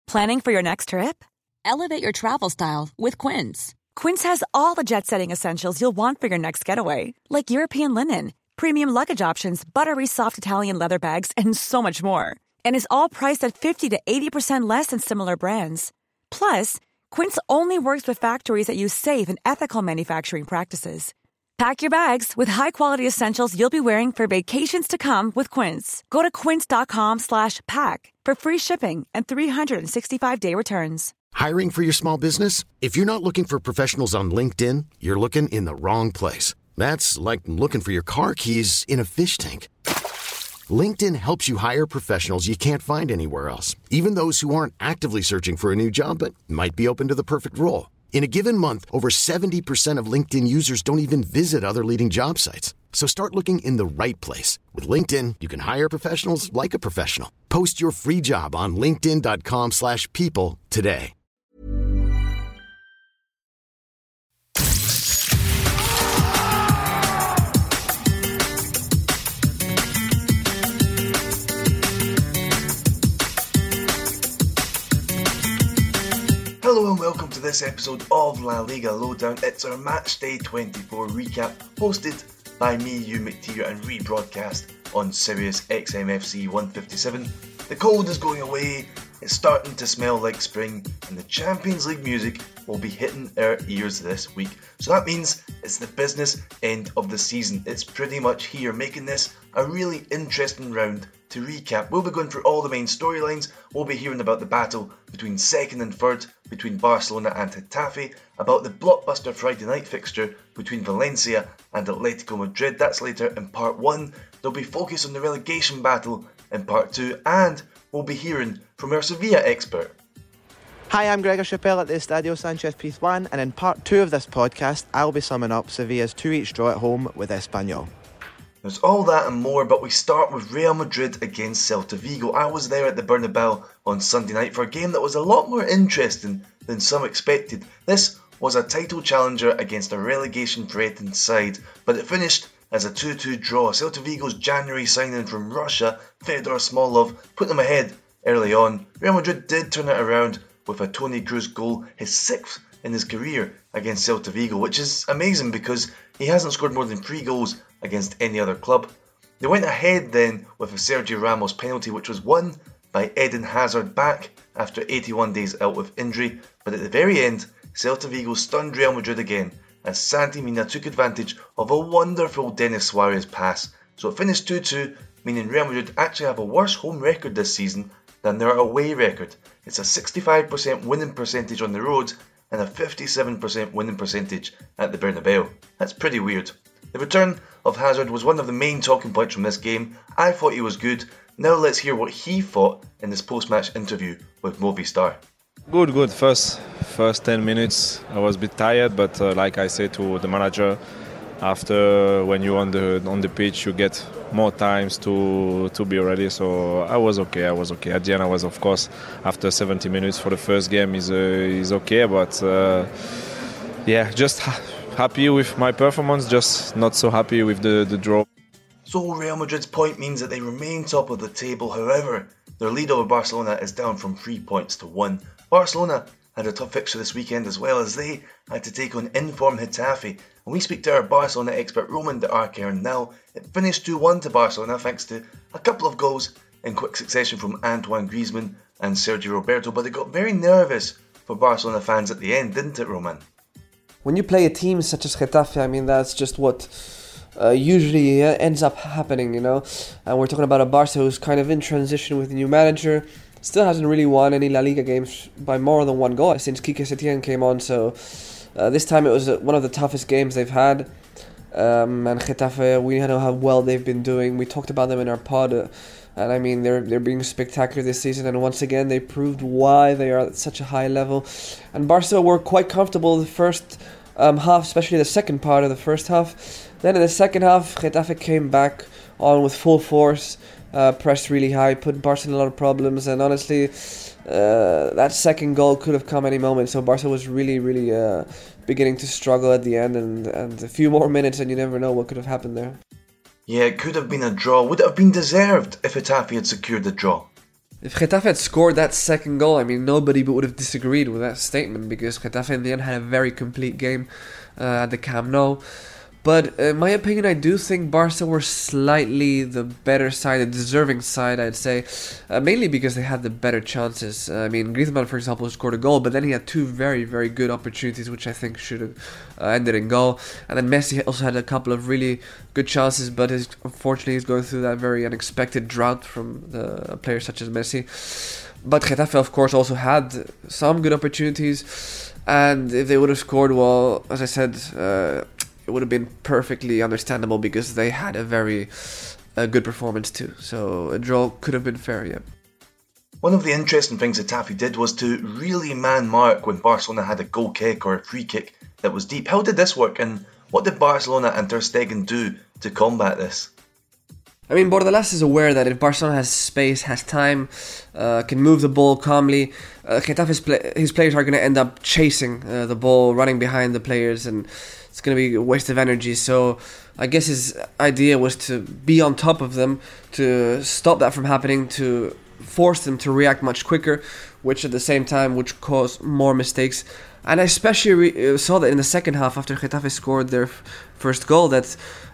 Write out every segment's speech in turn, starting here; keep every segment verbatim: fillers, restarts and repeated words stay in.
Planning for your next trip? Elevate your travel style with Quince. Quince has all the jet-setting essentials you'll want for your next getaway, like European linen, premium luggage options, buttery soft Italian leather bags, and so much more. And is all priced at fifty to eighty percent less than similar brands. Plus, Quince only works with factories that use safe and ethical manufacturing practices. Pack your bags with high-quality essentials you'll be wearing for vacations to come with Quince. Go to quince.com slash pack for free shipping and three sixty-five day returns. Hiring for your small business? If you're not looking for professionals on LinkedIn, you're looking in the wrong place. That's like looking for your car keys in a fish tank. LinkedIn helps you hire professionals you can't find anywhere else, even those who aren't actively searching for a new job but might be open to the perfect role. In a given month, over seventy percent of LinkedIn users don't even visit other leading job sites. So start looking in the right place. With LinkedIn, you can hire professionals like a professional. Post your free job on linkedin.com slash people today. Hello and welcome to this episode of La Liga Lowdown. It's our match day twenty-four recap, hosted by me, Hugh McTeer, and rebroadcast on Sirius X M F C one fifty-seven. The cold is going away, it's starting to smell like spring, and the Champions League music will be hitting our ears this week. So that means it's the business end of the season. It's pretty much here, making this a really interesting round to recap. We'll be going through all the main storylines. We'll be hearing about the battle between second and third, between Barcelona and Getafe, about the blockbuster Friday night fixture between Valencia and Atletico Madrid. That's later in part one. There'll be focus on the relegation battle in part two, and we'll be hearing from our Sevilla expert. Hi, I'm Gregor Chappelle at the Estadio Sanchez Pizjuan, and in part two of this podcast, I'll be summing up Sevilla's two each draw at home with Espanyol. There's all that and more, but we start with Real Madrid against Celta Vigo. I was there at the Bernabeu on Sunday night for a game that was a lot more interesting than some expected. This was a title challenger against a relegation-threatened side, but it finished as a two two draw. Celta Vigo's January signing from Russia, Fedor Smolov, put them ahead early on. Real Madrid did turn it around with a Toni Kroos goal, his sixth in his career against Celta Vigo, which is amazing because he hasn't scored more than three goals against any other club. They went ahead then with a Sergio Ramos penalty, which was won by Eden Hazard back after eighty-one days out with injury, but at the very end, Celta Vigo stunned Real Madrid again as Santi Mina took advantage of a wonderful Denis Suarez pass. So it finished two two, meaning Real Madrid actually have a worse home record this season than their away record. It's a sixty-five percent winning percentage on the road and a fifty-seven percent winning percentage at the Bernabeu. That's pretty weird. The return of Hazard was one of the main talking points from this game. I thought he was good. Now let's hear what he thought in this post-match interview with Movistar. Good, good. First, first ten minutes, I was a bit tired, but uh, like I said to the manager, after when you're on the on the pitch, you get more times to to be ready. So I was okay. I was okay. At the end, I was, of course, after seventy minutes for the first game is uh, is okay, but uh, yeah, just ha- happy with my performance. Just not so happy with the the draw. So Real Madrid's point means that they remain top of the table. However, their lead over Barcelona is down from three points to one. Barcelona had a tough fixture this weekend as well, as they had to take on in-form Getafe. And we speak to our Barcelona expert Roman de Arquer. Now, it finished two one to Barcelona thanks to a couple of goals in quick succession from Antoine Griezmann and Sergio Roberto, but it got very nervous for Barcelona fans at the end, didn't it, Roman? When you play a team such as Getafe, I mean, that's just what uh, usually ends up happening, you know. And we're talking about a Barca who's kind of in transition with a new manager. Still hasn't really won any La Liga games by more than one goal since Quique Setién came on. So uh, this time it was one of the toughest games they've had. Um, and Getafe, we know how well they've been doing. We talked about them in our pod. Uh, and I mean, they're they're being spectacular this season. And once again, they proved why they are at such a high level. And Barca were quite comfortable the first um, half, especially the second part of the first half. Then in the second half, Getafe came back on with full force. Uh, pressed really high, put Barca in a lot of problems, and honestly, uh, that second goal could have come any moment. So Barca was really, really uh, beginning to struggle at the end, and, and a few more minutes, and you never know what could have happened there. Yeah, it could have been a draw. Would it have been deserved if Getafe had secured the draw? If Getafe had scored that second goal, I mean, nobody would have disagreed with that statement, because Getafe in the end had a very complete game uh, at the Camp Nou. But in my opinion, I do think Barca were slightly the better side, the deserving side, I'd say. Uh, mainly because they had the better chances. Uh, I mean, Griezmann, for example, scored a goal, but then he had two very, very good opportunities, which I think should have uh, ended in goal. And then Messi also had a couple of really good chances, but his, unfortunately he's going through that very unexpected drought from the players such as Messi. But Getafe, of course, also had some good opportunities. And if they would have scored, well, as I said... Uh, it would have been perfectly understandable, because they had a very uh, good performance too. So a draw could have been fair, yeah. One of the interesting things that Getafe did was to really man-mark when Barcelona had a goal kick or a free kick that was deep. How did this work, and what did Barcelona and Ter Stegen do to combat this? I mean, Bordalas is aware that if Barcelona has space, has time, uh, can move the ball calmly, uh, Getafe's play- his players are going to end up chasing uh, the ball, running behind the players, and it's going to be a waste of energy. So I guess his idea was to be on top of them, to stop that from happening, to force them to react much quicker, which at the same time would cause more mistakes. And I especially re- saw that in the second half, after Getafe scored their f- first goal, that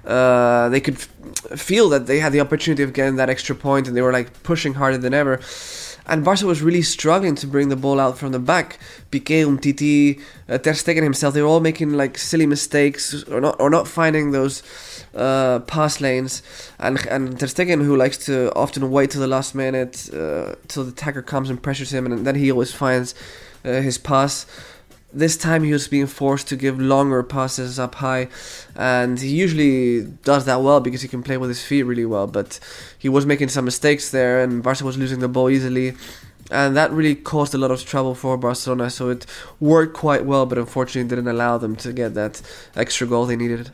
uh, they could f- feel that they had the opportunity of getting that extra point, and they were like pushing harder than ever. And Barca was really struggling to bring the ball out from the back. Piqué, Umtiti, uh, Ter Stegen himself, they were all making like silly mistakes, or not, or not finding those uh, pass lanes. And and Ter Stegen, who likes to often wait till the last minute, uh, till the attacker comes and pressures him, and then he always finds uh, his pass. This time he was being forced to give longer passes up high, and he usually does that well because he can play with his feet really well, but he was making some mistakes there, and Barca was losing the ball easily, and that really caused a lot of trouble for Barcelona. So it worked quite well, but unfortunately didn't allow them to get that extra goal they needed.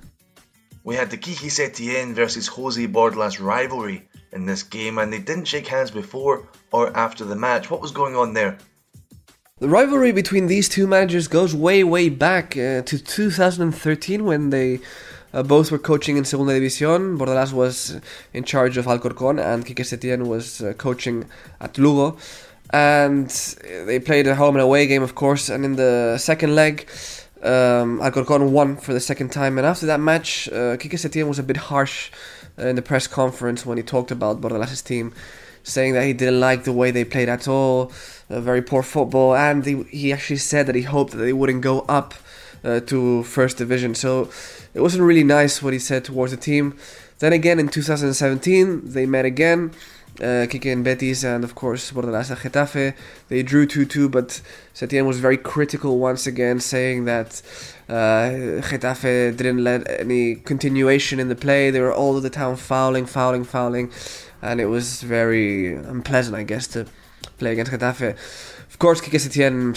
We had the Quique Setien versus Jose Bordalas rivalry in this game, and they didn't shake hands before or after the match. What was going on there? The rivalry between these two managers goes way, way back uh, to two thousand thirteen, when they uh, both were coaching in Segunda División. Bordalas was in charge of Alcorcón, and Quique Setien was uh, coaching at Lugo. And they played a home and away game, of course, and in the second leg, um, Alcorcón won for the second time. And after that match, uh, Quique Setien was a bit harsh uh, in the press conference when he talked about Bordalas' team, saying that he didn't like the way they played at all, uh, very poor football, and he, he actually said that he hoped that they wouldn't go up uh, to First Division. So it wasn't really nice what he said towards the team. Then again in two thousand seventeen, they met again, uh, Quique and Betis, and of course Bordalas and Getafe. They drew two two, but Setien was very critical once again, saying that uh, Getafe didn't let any continuation in the play. They were all the time fouling, fouling, fouling. And it was very unpleasant, I guess, to play against Getafe. Of course, Quique Setien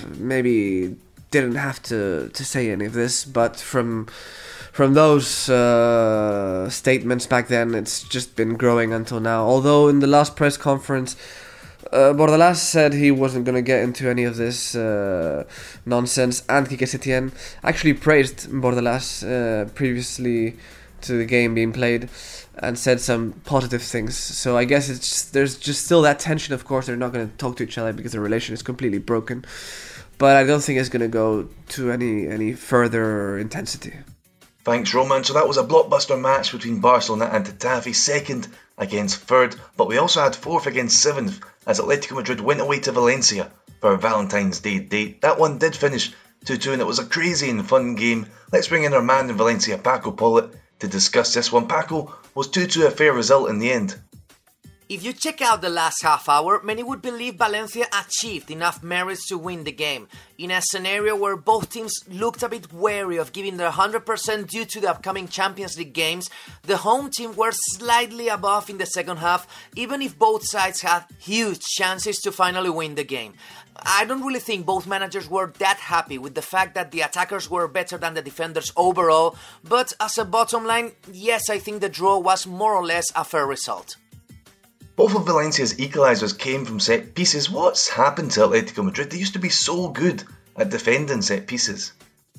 maybe didn't have to, to say any of this, but from from those uh, statements back then, it's just been growing until now. Although in the last press conference, uh, Bordalas said he wasn't going to get into any of this uh, nonsense, and Quique Setien actually praised Bordalas uh, previously to the game being played, and said some positive things. So I guess it's just, there's just still that tension. Of course, they're not going to talk to each other because the relation is completely broken. But I don't think it's going to go to any any further intensity. Thanks, Roman. So that was a blockbuster match between Barcelona and Getafe, second against third, but we also had fourth against seventh as Atletico Madrid went away to Valencia for a Valentine's Day date. That one did finish two two, and it was a crazy and fun game. Let's bring in our man in Valencia, Paco Pollitt, to discuss this one. Paco, was two two a fair result in the end? If you check out the last half hour, many would believe Valencia achieved enough merits to win the game, in a scenario where both teams looked a bit wary of giving their one hundred percent due to the upcoming Champions League games. The home team were slightly above in the second half, even if both sides had huge chances to finally win the game. I don't really think both managers were that happy with the fact that the attackers were better than the defenders overall, but as a bottom line, yes, I think the draw was more or less a fair result. Both of Valencia's equalisers came from set pieces. What's happened to Atletico Madrid? They used to be so good at defending set pieces.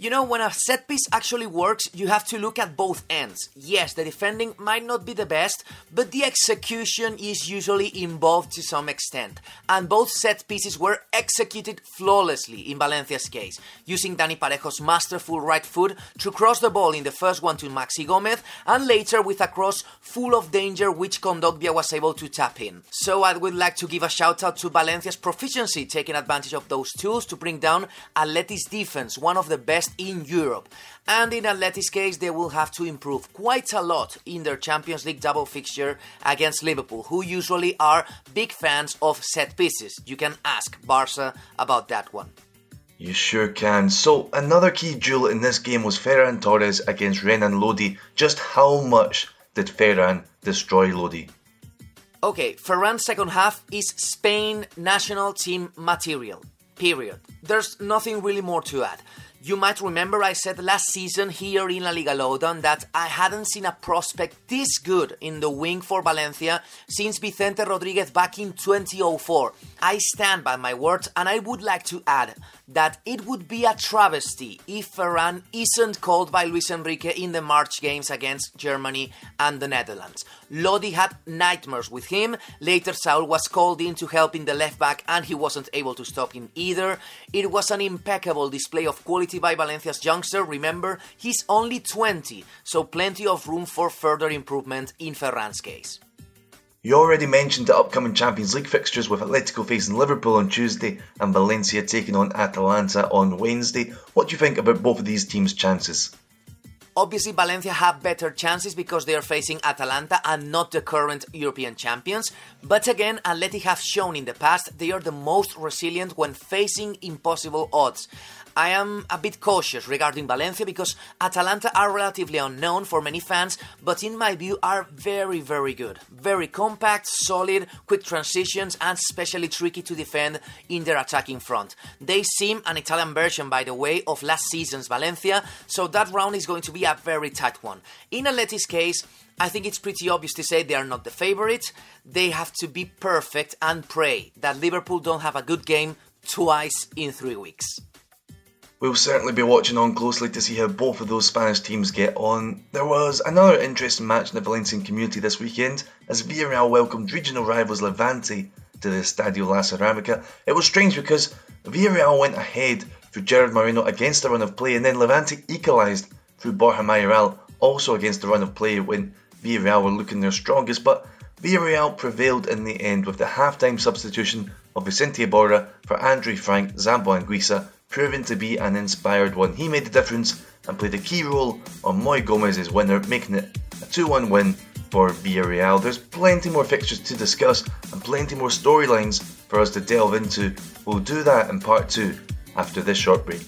You know, when a set piece actually works, you have to look at both ends. Yes, the defending might not be the best, but the execution is usually involved to some extent. And both set pieces were executed flawlessly in Valencia's case, using Dani Parejo's masterful right foot to cross the ball in the first one to Maxi Gomez, and later with a cross full of danger which Kondogbia was able to tap in. So I would like to give a shout out to Valencia's proficiency, taking advantage of those tools to bring down Atleti's defense, one of the best in Europe. And in Atleti's case, they will have to improve quite a lot in their Champions League double fixture against Liverpool, who usually are big fans of set pieces. You can ask Barca about that one. You sure can. So, another key duel in this game was Ferran Torres against Renan Lodi. Just how much did Ferran destroy Lodi? Okay, Ferran's second half is Spain national team material. Period. There's nothing really more to add. You might remember I said last season here in La Liga Lowdown that I hadn't seen a prospect this good in the wing for Valencia since Vicente Rodríguez back in twenty oh four. I stand by my words, and I would like to add that it would be a travesty if Ferran isn't called by Luis Enrique in the March games against Germany and the Netherlands. Lodi had nightmares with him. Later Saul was called in to help in the left back and he wasn't able to stop him either. It was an impeccable display of quality by Valencia's youngster. Remember, he's only twenty, so plenty of room for further improvement in Ferran's case. You already mentioned the upcoming Champions League fixtures with Atletico facing Liverpool on Tuesday and Valencia taking on Atalanta on Wednesday. What do you think about both of these teams' chances? Obviously, Valencia have better chances because they are facing Atalanta and not the current European champions. But again, Atleti have shown in the past they are the most resilient when facing impossible odds. I am a bit cautious regarding Valencia because Atalanta are relatively unknown for many fans, but in my view are very, very good. Very compact, solid, quick transitions, and especially tricky to defend in their attacking front. They seem an Italian version, by the way, of last season's Valencia, so that round is going to be a very tight one. In Atleti's case, I think it's pretty obvious to say they are not the favourite. They have to be perfect and pray that Liverpool don't have a good game twice in three weeks. We'll certainly be watching on closely to see how both of those Spanish teams get on. There was another interesting match in the Valencian community this weekend as Villarreal welcomed regional rivals Levante to the Estadio La Ceramica. It was strange because Villarreal went ahead through Gerard Moreno against the run of play, and then Levante equalised through Borja Mayoral also against the run of play when Villarreal were looking their strongest, but Villarreal prevailed in the end with the half-time substitution of Vicente Iborra for Andre Frank Zambo Anguissa, proving to be an inspired one. He made the difference and played a key role on Moy Gomez's winner, making it a two one win for Villarreal. There's plenty more fixtures to discuss and plenty more storylines for us to delve into. We'll do that in part two after this short break.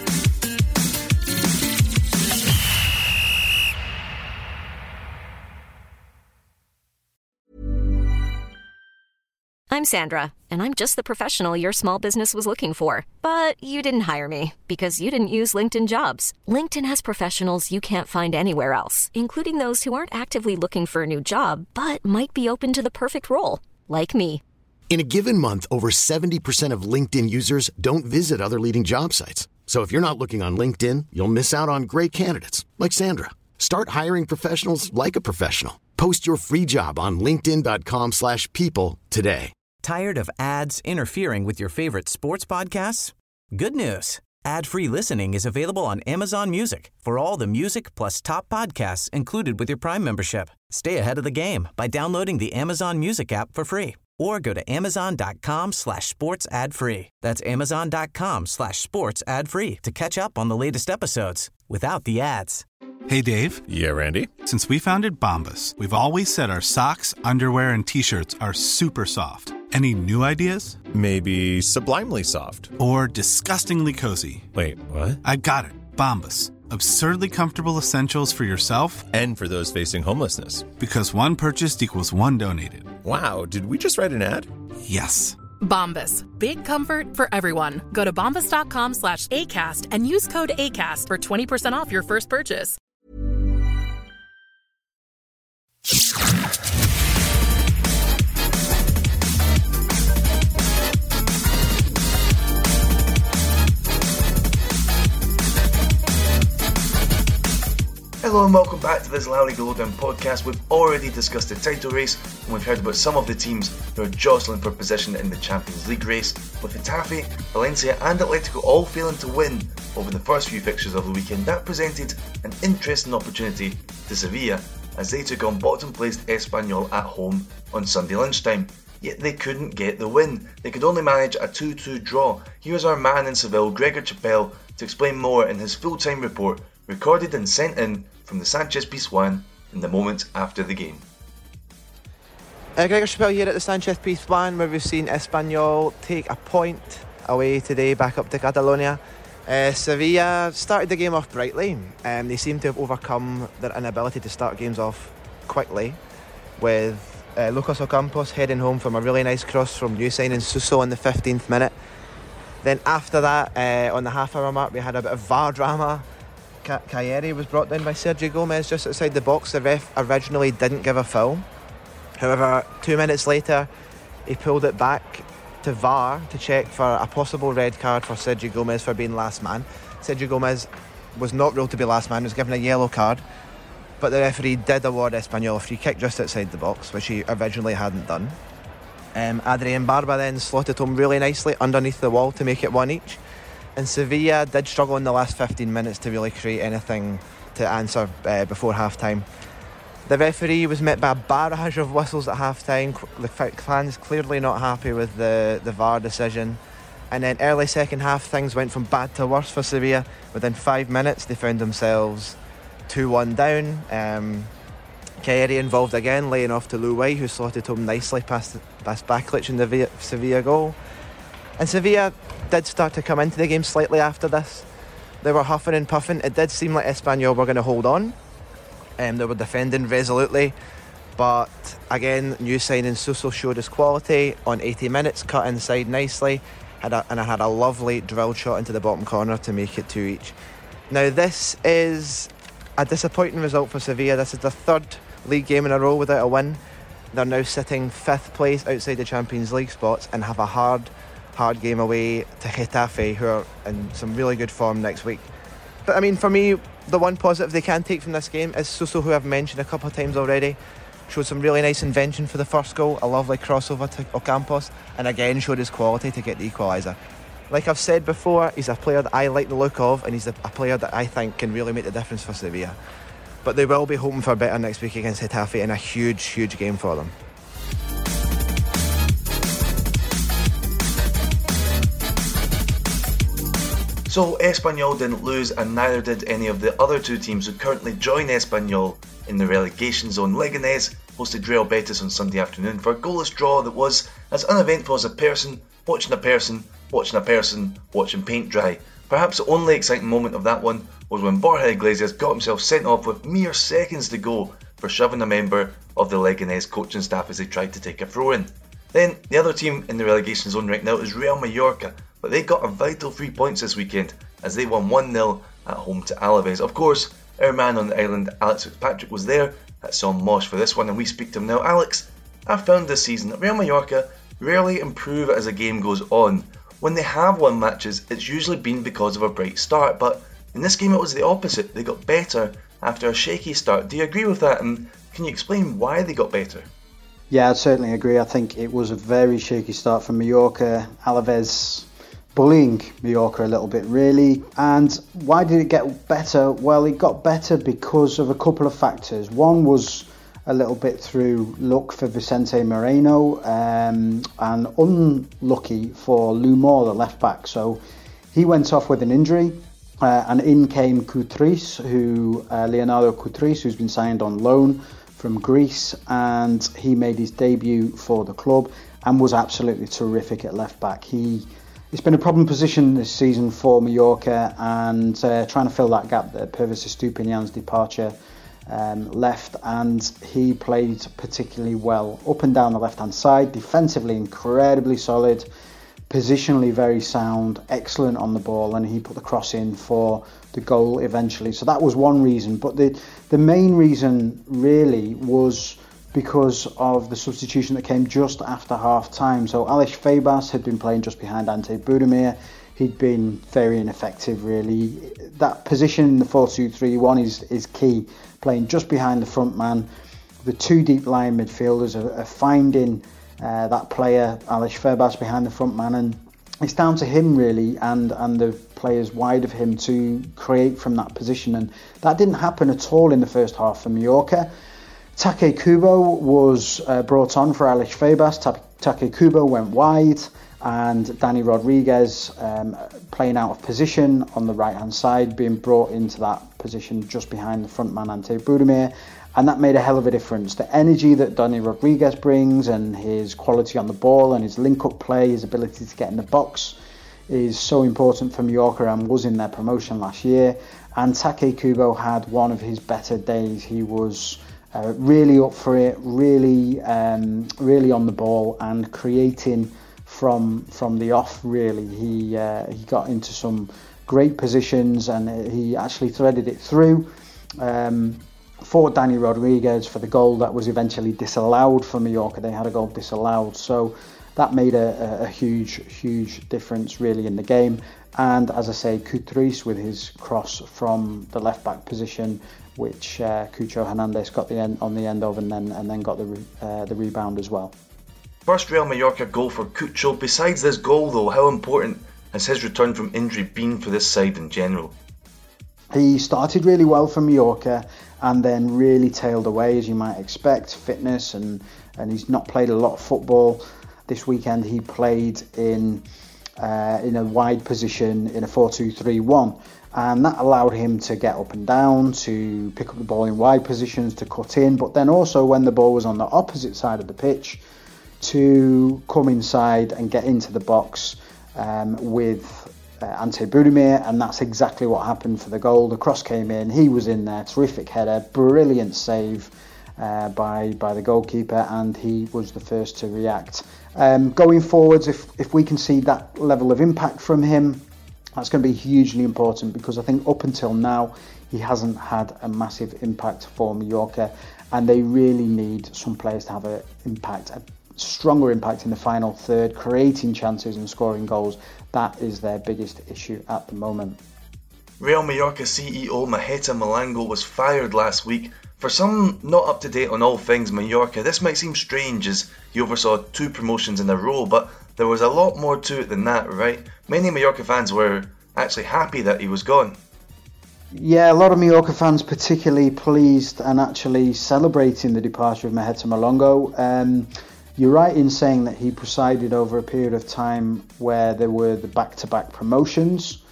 I'm Sandra, and I'm just the professional your small business was looking for. But you didn't hire me because you didn't use LinkedIn Jobs. LinkedIn has professionals you can't find anywhere else, including those who aren't actively looking for a new job, but might be open to the perfect role, like me. In a given month, over seventy percent of LinkedIn users don't visit other leading job sites. So if you're not looking on LinkedIn, you'll miss out on great candidates like Sandra. Start hiring professionals like a professional. Post your free job on linkedin.com slash people today. Tired of ads interfering with your favorite sports podcasts? Good news. Ad-free listening is available on Amazon Music for all the music plus top podcasts included with your Prime membership. Stay ahead of the game by downloading the Amazon Music app for free or go to amazon.com slash sports ad free. That's amazon.com slash sports ad free to catch up on the latest episodes without the ads. Hey, Dave. Yeah, Randy. Since we founded Bombas, we've always said our socks, underwear, and T-shirts are super soft. Any new ideas? Maybe sublimely soft. Or disgustingly cozy. Wait, what? I got it. Bombas. Absurdly comfortable essentials for yourself and for those facing homelessness. Because one purchased equals one donated. Wow, did we just write an ad? Yes. Bombas. Big comfort for everyone. Go to bombas.com slash ACAST and use code ACAST for twenty percent off your first purchase. Hello and welcome back to this La Liga Lowdown podcast. We've already discussed the title race and we've heard about some of the teams who are jostling for position in the Champions League race, with Getafe, Valencia and Atletico all failing to win over the first few fixtures of the weekend. That presented an interesting opportunity to Sevilla as they took on bottom-placed Espanyol at home on Sunday lunchtime. Yet they couldn't get the win. They could only manage a two two draw. Here's our man in Seville, Gregor Chappell, to explain more in his full-time report, recorded and sent in from the Sanchez Pizjuan in the moments after the game. Uh, Gregor Chappell here at the Sanchez Pizjuan, where we've seen Espanyol take a point away today back up to Catalonia. Uh, Sevilla started the game off brightly. Um, they seem to have overcome their inability to start games off quickly, with uh, Lucas Ocampos heading home from a really nice cross from new signing Suso in the fifteenth minute. Then after that, uh, on the half hour mark, we had a bit of V A R drama. Cagliari was brought down by Sergio Gomez just outside the box. The ref originally didn't give a foul. However, two minutes later, he pulled it back to V A R to check for a possible red card for Sergio Gomez for being last man. Sergio Gomez was not ruled to be last man, was given a yellow card, but the referee did award Espanyol a free kick just outside the box, which he originally hadn't done. Um, Adrian Barba then slotted home really nicely underneath the wall to make it one each. And Sevilla did struggle in the last fifteen minutes to really create anything to answer uh, before half-time. The referee was met by a barrage of whistles at half-time. The fans clearly not happy with the, the V A R decision. And then early second half, things went from bad to worse for Sevilla. Within five minutes, they found themselves two one down. Um, Cagliari involved again, laying off to Luwai, who slotted home nicely past, past Baklic in the Villa, Sevilla goal. And Sevilla did start to come into the game slightly after this. They were huffing and puffing. It did seem like Espanyol were going to hold on. Um, they were defending resolutely. But again, new signing Suso showed his quality on eighty minutes, cut inside nicely, had a, and I had a lovely drilled shot into the bottom corner to make it two each. Now this is a disappointing result for Sevilla. This is the third league game in a row without a win. They're now sitting fifth place outside the Champions League spots and have a hard hard game away to Getafe, who are in some really good form next week. But I mean, for me, the one positive they can take from this game is Suso, who I've mentioned a couple of times already, showed some really nice invention for the first goal, a lovely crossover to Ocampos, and again showed his quality to get the equaliser. Like I've said before, he's a player that I like the look of, and he's a player that I think can really make the difference for Sevilla. But they will be hoping for better next week against Getafe in a huge, huge game for them. So Espanyol didn't lose, and neither did any of the other two teams who currently join Espanyol in the relegation zone. Leganés hosted Real Betis on Sunday afternoon for a goalless draw that was as uneventful as a person watching a person watching a person watching paint dry. Perhaps the only exciting moment of that one was when Borja Iglesias got himself sent off with mere seconds to go for shoving a member of the Leganés coaching staff as they tried to take a throw-in. Then, the other team in the relegation zone right now is Real Mallorca, but they got a vital three points this weekend as they won one nil at home to Alaves. Of course, our man on the island, Alex Fitzpatrick, was there at Son Mosh for this one, and we speak to him now. Alex, I've found this season that Real Mallorca rarely improve as the game goes on. When they have won matches, it's usually been because of a bright start, but in this game it was the opposite. They got better after a shaky start. Do you agree with that, and can you explain why they got better? Yeah, I'd certainly agree. I think it was a very shaky start from Mallorca. Alaves bullying Mallorca a little bit, really. And why did it get better? Well, it got better because of a couple of factors. One was a little bit through luck for Vicente Moreno, um, and unlucky for Lou Moore, the left back. So he went off with an injury, uh, and in came Koutris, who uh, Leonardo Koutris, who's been signed on loan from Greece, and he made his debut for the club and was absolutely terrific at left back. He It's been a problem position this season for Mallorca, and uh, trying to fill that gap that Pervis Estupiñán's departure um, left, and he played particularly well up and down the left-hand side, defensively incredibly solid, positionally very sound, excellent on the ball, and he put the cross in for the goal eventually. So that was one reason, but the, the main reason really was because of the substitution that came just after half-time. So Aleix Febas had been playing just behind Ante Budimir. he'd been very ineffective, really. That position in the four two three one is, is key, playing just behind the front man. The two deep line midfielders are, are finding uh, that player, Aleš Febas, behind the front man, and it's down to him, really, and, and the players wide of him to create from that position, and that didn't happen at all in the first half for Mallorca. Take Kubo was uh, brought on for Aleš Febas. Take Kubo went wide, and Dani Rodriguez um, playing out of position on the right hand side, being brought into that position just behind the front man Ante Budimir, and that made a hell of a difference. The energy that Dani Rodriguez brings and his quality on the ball and his link up play, his ability to get in the box is so important for Mallorca and was in their promotion last year. And Take Kubo had one of his better days. He was uh, really up for it, really um, really on the ball and creating from from the off, really. He uh, he got into some great positions and he actually threaded it through um, for Dani Rodriguez for the goal that was eventually disallowed for Mallorca. They had a goal disallowed, so that made a, a, a huge, huge difference really in the game. And as I say, Kutris with his cross from the left back position, which uh, Cucho Hernandez got the end, on the end of, and then and then got the re, uh, the rebound as well. First Real Mallorca goal for Cucho. Besides this goal though, how important has his return from injury been for this side in general? He started really well for Mallorca and then really tailed away, as you might expect. Fitness and, and he's not played a lot of football. This weekend he played in uh, in a wide position in a four two three one, and that allowed him to get up and down, to pick up the ball in wide positions, to cut in, but then also when the ball was on the opposite side of the pitch, to come inside and get into the box um, with uh, Ante Budimir, and that's exactly what happened for the goal. The cross came in, he was in there, terrific header, brilliant save uh, by by the goalkeeper, and he was the first to react. Um, going forwards, if, if we can see that level of impact from him, that's going to be hugely important, because I think up until now he hasn't had a massive impact for Mallorca, and they really need some players to have an impact, a stronger impact in the final third, creating chances and scoring goals. That is their biggest issue at the moment. Real Mallorca C E O Maheta Malango was fired last week. For some not up to date on all things Mallorca, this might seem strange as he oversaw two promotions in a row, but there was a lot more to it than that, right? Many Mallorca fans were actually happy that he was gone. Yeah, a lot of Mallorca fans particularly pleased and actually celebrating the departure of Maheta Malango. Um, you're right in saying that he presided over a period of time where there were the back-to-back promotions,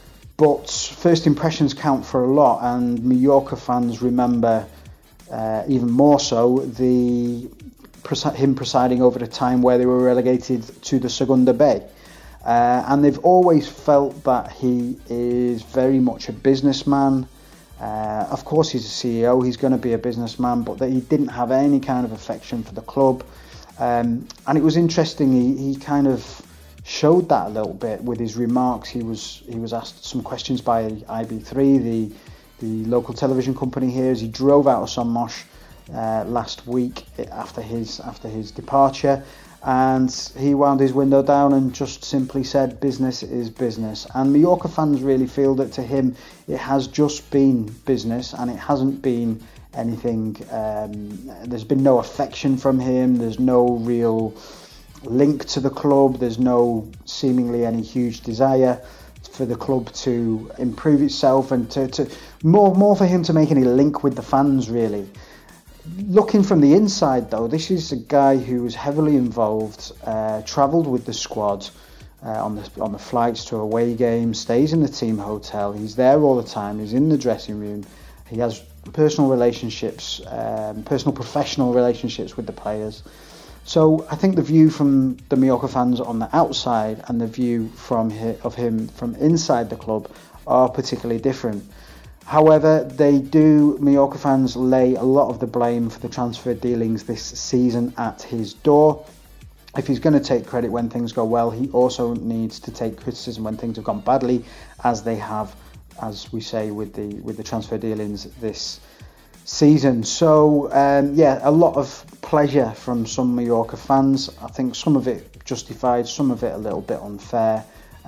but first impressions count for a lot, and Mallorca fans remember uh, even more so the him presiding over the time where they were relegated to the Segunda B. Uh, and they've always felt that he is very much a businessman. Uh, of course he's a C E O, he's going to be a businessman, but that he didn't have any kind of affection for the club. Um, and it was interesting, he, he kind of showed that a little bit with his remarks. He was he was asked some questions by I B three, the the local television company here, as he drove out of Somos uh, last week after his after his departure, and he wound his window down and just simply said business is business. And Mallorca fans really feel that to him it has just been business, and it hasn't been anything, um, there's been no affection from him, there's no real link to the club, there's no seemingly any huge desire for the club to improve itself and to, to more more for him to make any link with the fans, really. Looking from the inside though, this is a guy who was heavily involved, uh, travelled with the squad uh, on the on the flights to away games, stays in the team hotel, he's there all the time, he's in the dressing room, he has personal relationships, um, personal professional relationships with the players. So I think the view from the Mallorca fans on the outside and the view from hi- of him from inside the club are particularly different. However, they do, Mallorca fans lay a lot of the blame for the transfer dealings this season at his door. If he's going to take credit when things go well, he also needs to take criticism when things have gone badly, as they have, as we say, with the with the transfer dealings this season. So um, yeah, a lot of pleasure from some Mallorca fans. I think some of it justified, some of it a little bit unfair.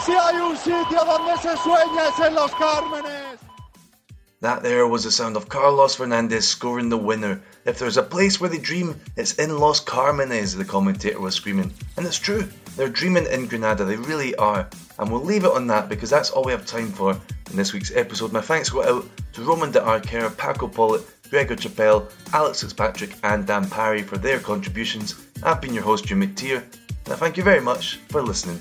Si hay un sitio donde se sueña es en Los Cármenes. That there was the sound of Carlos Fernandez scoring the winner. If there's a place where they dream, it's in Los Cármenes, the commentator was screaming. And it's true, they're dreaming in Granada, they really are. And we'll leave it on that because that's all we have time for in this week's episode. My thanks go out to Roman de Arquer, Paco Pollitt, Gregor Chappelle, Alex Fitzpatrick and Dan Parry for their contributions. I've been your host, Jim McTeer, and I thank you very much for listening.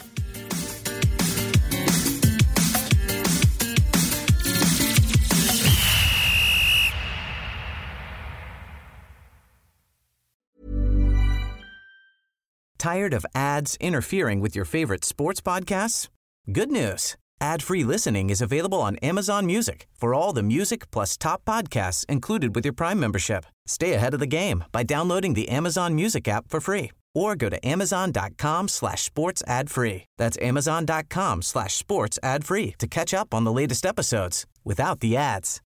Tired of ads interfering with your favorite sports podcasts? Good news. Ad-free listening is available on Amazon Music for all the music plus top podcasts included with your Prime membership. Stay ahead of the game by downloading the Amazon Music app for free or go to amazon.com slash sports ad free. That's amazon.com slash sports ad free to catch up on the latest episodes without the ads.